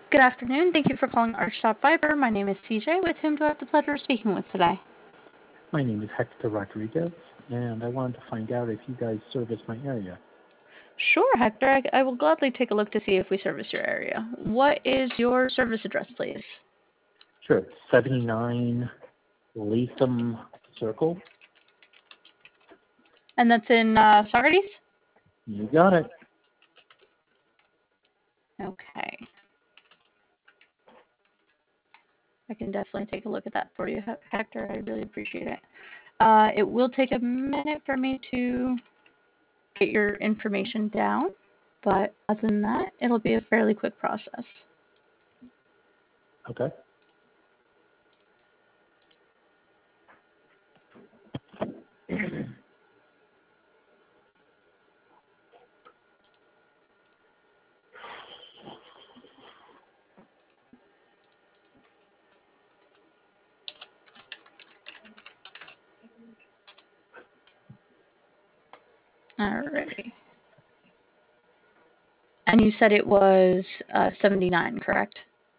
Good afternoon. Thank you for calling Archstop Fiber. My name is CJ. With whom do I have the pleasure of speaking with today? My name is Hector Rodriguez, and I wanted to find out if you guys service my area. Sure, Hector. I will gladly take a look to see if we service your area. What is your service address, please? Sure, it's 79 Latham Circle. And that's in Socrates? You got it. Okay. I can definitely take a look at that for you, Hector. I really appreciate it. It will take a minute for me to get your information down, but other than that, it'll be a fairly quick process. Okay. Alrighty. And you said it was 79, correct?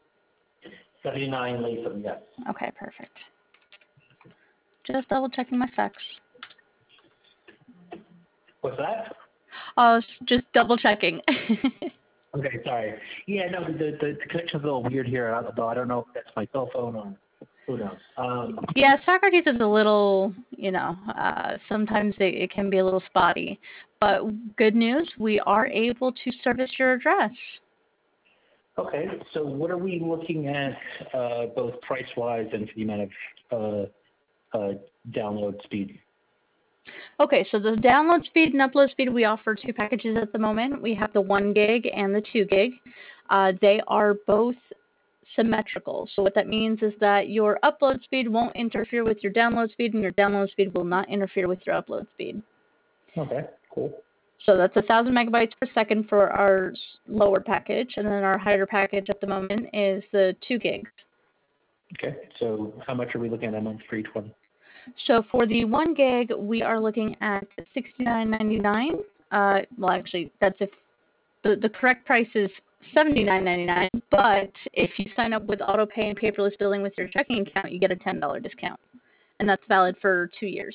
79 Latham, yes. Okay, perfect. Just double checking my facts. What's that? Just double checking. Okay, sorry. Yeah, no, the connection's a little weird here, though I don't know if that's my cell phone or who knows. Yeah, Socrates is a little, sometimes it can be a little spotty. But good news, we are able to service your address. Okay, so what are we looking at, both price-wise and for the amount of download speed? Okay, so the download speed and upload speed, we offer two packages at the moment. We have the 1 gig and the 2 gig. They are both symmetrical. So what that means is that your upload speed won't interfere with your download speed, and your download speed will not interfere with your upload speed. Okay, cool. So that's 1,000 megabytes per second for our lower package, and then our higher package at the moment is the 2 gigs. Okay, so how much are we looking at a month for each one? So for the 1 gig, we are looking at $69.99. Well, actually, that's if the correct price is $79.99. But if you sign up with AutoPay and paperless billing with your checking account, you get a $10 discount, and that's valid for 2 years.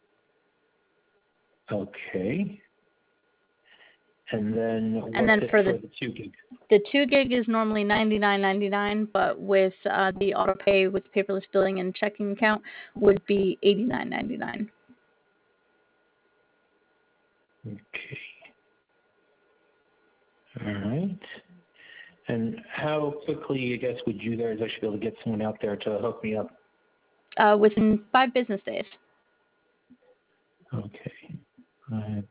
Okay. And then for the 2 gig? The 2 gig is normally $99.99, but with the AutoPay with paperless billing and checking account would be $89.99. Okay. All right. And how quickly, I guess, would you guys actually be able to get someone out there to hook me up? Within 5 business days. Okay. All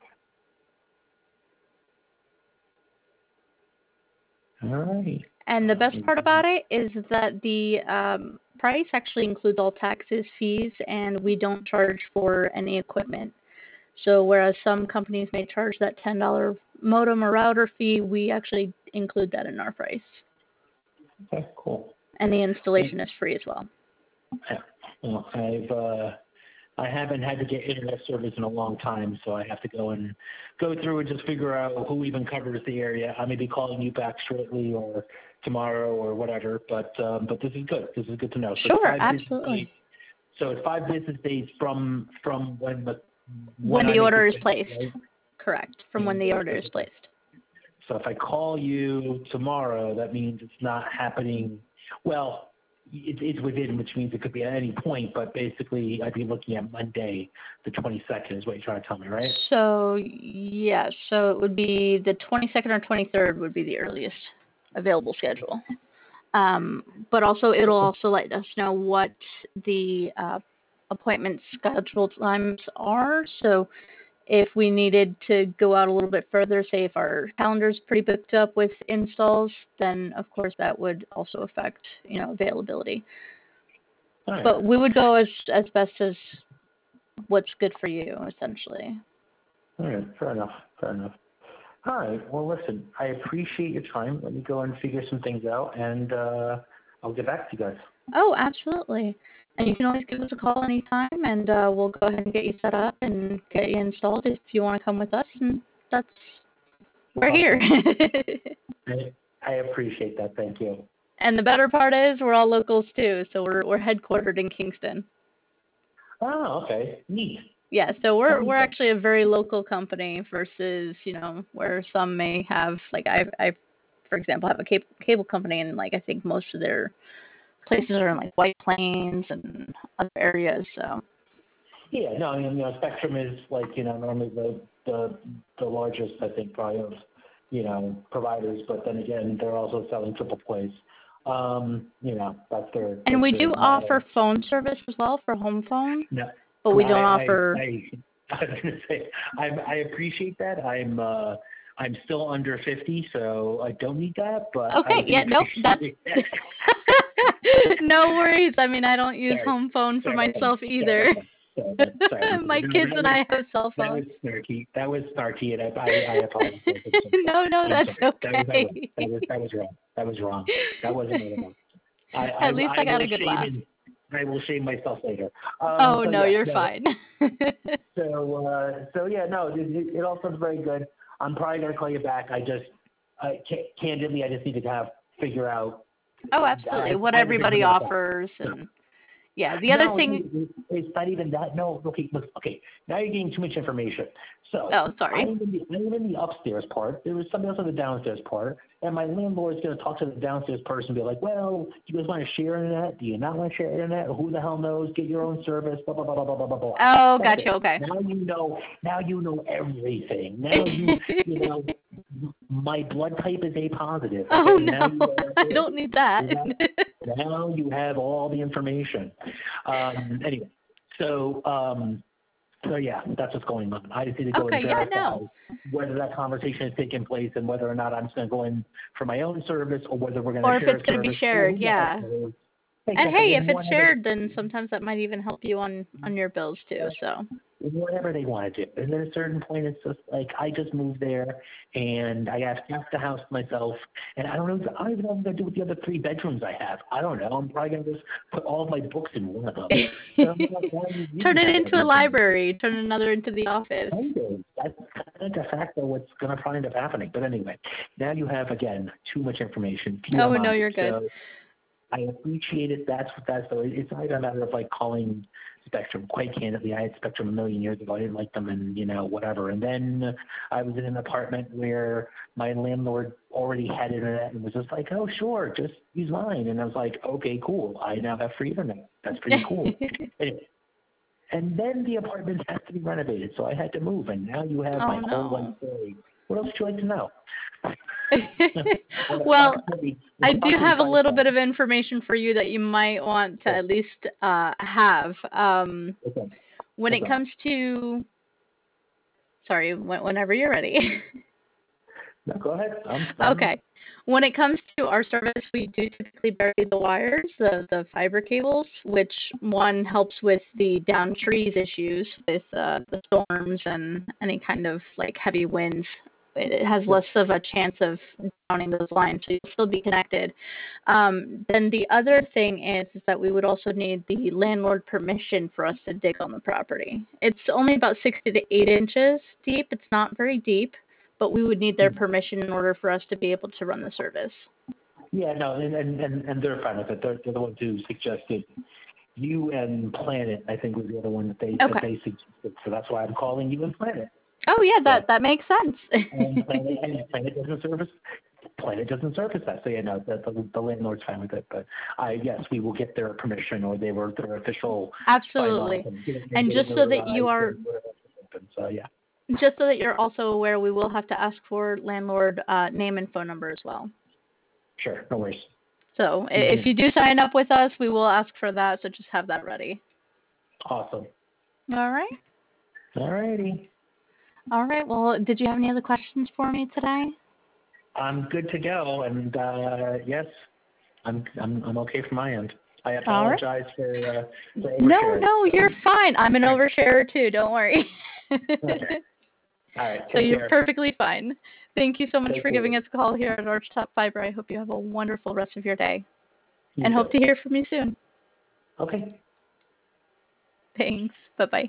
right. And the best part about it is that the price actually includes all taxes, fees, and we don't charge for any equipment. So whereas some companies may charge that $10 modem or router fee, we actually include that in our price. Okay, cool. And the installation is free as well. Yeah. Well, I haven't had to get internet service in a long time, so I have to go through and just figure out who even covers the area. I may be calling you back shortly or tomorrow or whatever, but this is good. This is good to know. So sure, absolutely. So it's 5 business days from when the order is placed. Right? Correct. From when the order is placed. So if I call you tomorrow, that means it's not happening. Well, it's within, which means it could be at any point, but basically I'd be looking at Monday, the 22nd is what you're trying to tell me, right? So, yeah, so it would be the 22nd or 23rd would be the earliest available schedule. But also, it'll also let us know what the appointment schedule times are. So if we needed to go out a little bit further, say if our calendar's pretty booked up with installs, then of course that would also affect, availability. Right. But we would go as best as what's good for you, essentially. All right, fair enough. All right, well, listen, I appreciate your time. Let me go and figure some things out, and I'll get back to you guys. Oh, absolutely. And you can always give us a call anytime, and we'll go ahead and get you set up and get you installed if you want to come with us. And we're here. I appreciate that. Thank you. And the better part is we're all locals too, so we're headquartered in Kingston. Oh, okay. Neat. Yeah, so we're Sounds good. actually a very local company versus, where some may have, like, I for example have a cable company, and like I think most of their places are in like White Plains and other areas. So Yeah, no, I mean, Spectrum is like, normally the largest, I think, probably of, providers, but then again, they're also selling triple plays. That's their, and we do model. offer phone service as well for home phone, No, but we no, don't offer. I was gonna say, I appreciate that. I'm still under 50, so I don't need that, but Okay, I do yeah, nope, that's appreciate that. no worries. I mean, I don't use Sorry. home phone for Sorry about that. myself either. Sorry. My kids and I have cell That was phones. snarky. That was snarky, and I apologize. No, I'm that's sorry. okay. That was wrong. That was wrong. That wasn't what it was. At least I got a good laugh. I will shame myself later. Oh no, Yeah, you're no. fine. So yeah, no, it all sounds very good. I'm probably gonna call you back. Candidly, I just need to kind of figure out. Oh, absolutely. What everybody offers, and yeah, the other thing. It's not even that. No, okay, look, okay. Now you're getting too much information. So Oh, sorry. I'm in the upstairs part. There was somebody else in the downstairs part, and my landlord's going to talk to the downstairs person and be like, "Well, do you guys want to share internet? Do you not want to share internet? Who the hell knows? Get your own service." Blah blah blah blah blah blah blah. Oh, gotcha. Okay. Now you know. Now you know everything. Now you know. My blood type is A positive. Okay? Oh Now no, I don't need that. Now you have all the information. Anyway, so yeah, that's what's going on. I just need to go and verify whether that conversation has taken place and whether or not I'm just going to go in for my own service or whether we're going to share. Or if it's going to be shared, yeah. And hey, if it's shared, then sometimes that might even help you on your bills too. So whatever they want to do. And at a certain point, it's just like I just moved there and I have half the house to myself, and I don't even know what I'm going to do with the other 3 bedrooms I have. I don't know. I'm probably going to just put all of my books in one of them. Turn it into a library. Turn another into the office. That's kind of de facto what's going to probably end up happening. But anyway, now you have, again, too much information. Oh, no, you're good. So I appreciate it. That's so it's not even a matter of like calling Spectrum. Quite candidly, I had Spectrum a million years ago. I didn't like them, and whatever. And then I was in an apartment where my landlord already had internet and was just like, "Oh, sure, just use mine." And I was like, "Okay, cool. I now have free internet. That's pretty cool." Anyway, and then the apartment has to be renovated, so I had to move. And now you have my whole life story. What else would you like to know? Well, I do have a little bit of information for you that you might want to at least have. When it comes to, sorry, whenever you're ready. No, go ahead. Okay. When it comes to our service, we do typically bury the wires, the fiber cables, which one helps with the down trees issues with the storms and any kind of like heavy winds. It has less of a chance of downing those lines, so you'll still be connected. Then the other thing is that we would also need the landlord permission for us to dig on the property. It's only about 6 to 8 inches deep. It's not very deep, but we would need their permission in order for us to be able to run the service. Yeah, no, and they're fine with it. They're the ones who suggested. You and Planet, I think, was the other one that they suggested. So that's why I'm calling you and Planet. Oh yeah, that makes sense. and Planet doesn't service. Planet doesn't service that. So yeah, no, the landlord's fine with it. But yes, we will get their permission or their official. Absolutely. And just so that you are. So yeah. Just so that you're also aware, we will have to ask for landlord name and phone number as well. Sure, no worries. So if you do sign up with us, we will ask for that. So just have that ready. Awesome. All right. All righty. All right. Well, did you have any other questions for me today? I'm good to go, and yes, I'm okay from my end. I apologize for No, you're fine. I'm an oversharer too. Don't worry. Okay. All right. So you're perfectly fine. Thank you so much for giving us a call here at Archtop Fiber. I hope you have a wonderful rest of your day, and hope to hear from you soon. Okay. Thanks. Bye-bye.